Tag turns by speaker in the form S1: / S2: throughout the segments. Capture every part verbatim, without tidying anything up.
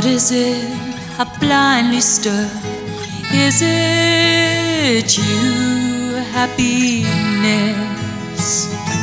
S1: is it I blindly stir? Is it you, happiness?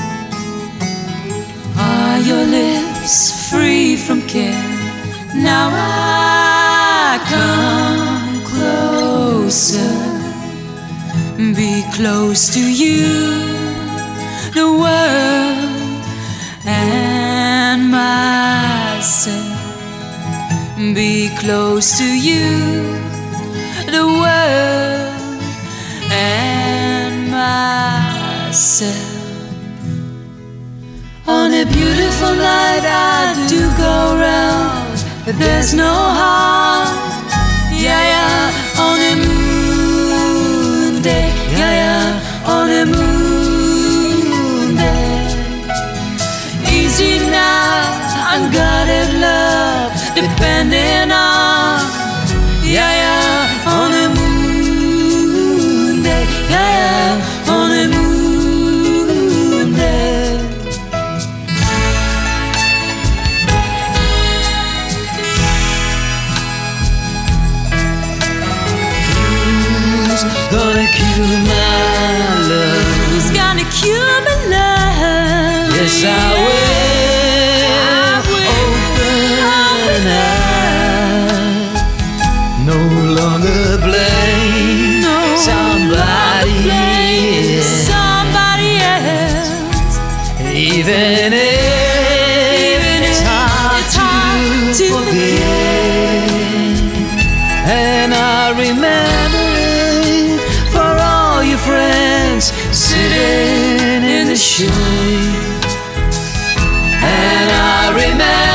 S1: Are your lips free from care? Now I come closer, be close to you, the world and myself. Be close to you, the world and myself. On a beautiful night I do go round, but there's no harm. Yeah, yeah, on a moon day. Yeah, yeah, on a moon day. Easy now, unguarded love, depending on. Yeah, yeah, on a moon day. Yeah, yeah, on a moon day. Who's gonna cure my love? Who's gonna cure my love? Yes, I will. No longer blame no somebody, blame else. somebody else. Even if Even it's, if hard, it's hard to, to forget. forget. And I remember it for all your friends sitting in the shade. And I remember